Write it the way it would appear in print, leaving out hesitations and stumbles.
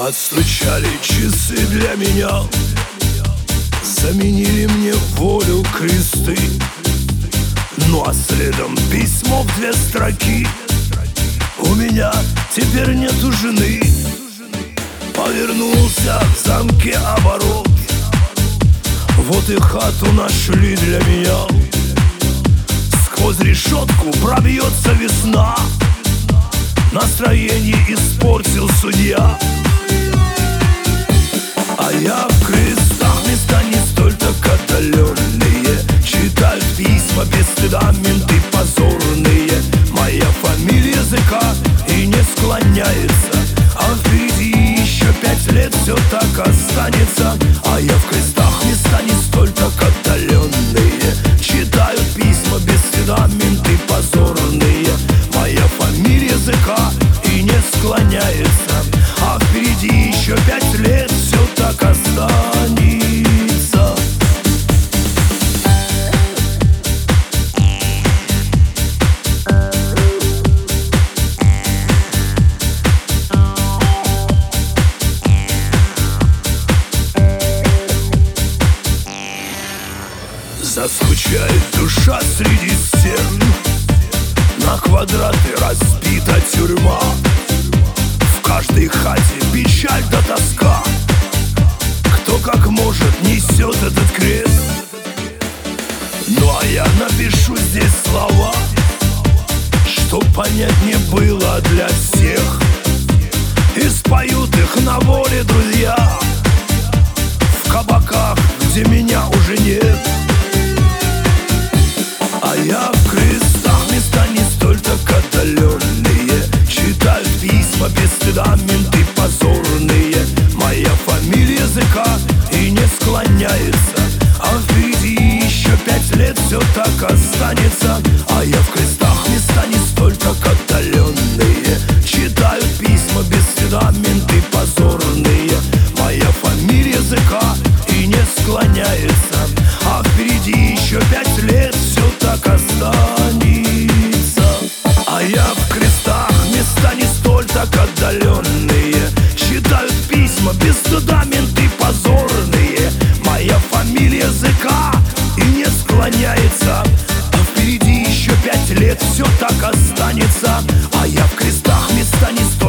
Отстучали часы для меня, заменили мне волю кресты. Ну а следом письмо в 2 строки: у меня теперь нету жены. Повернулся в замке оборот, вот и хату нашли для меня. Сквозь решетку пробьется весна, настроение испортил судья. А я в крестах, места не столь так отдаленные, читают письма без стыда менты позорные. Моя фамилия языка и не склоняется, а впереди еще 5 лет все так останется. А я в крестах, места не столь так отдаленные, читают письма без стыда менты позорные. Моя фамилия языка и не склоняется, а впереди еще 5 лет все так останется. Заскучает душа среди стен, на квадраты разбита тюрьма. В каждой хате печаль да тоска, кто как может несет этот крест. Ну а я напишу здесь слова, чтоб понятнее было для всех, и споют их на воле друзья в кабаках, где меня уже нет. А я в крестах, места не столь так отдаленные, читают письма без стыда менты позорные. Моя фамилия языка и не склоняется, а впереди еще 5 лет все так останется. А я в крестах, места не столь так отдаленные, читают письма без стыда менты позорные. Моя фамилия языка и не склоняется, а впереди еще 5 лет все так останется. А я в крестах, места не столь так отдаленные, читают письма без стыда менты позорные. Моя фамилия языка и не склоняется, а впереди еще 5 лет все так останется. А я в крестах, места не столь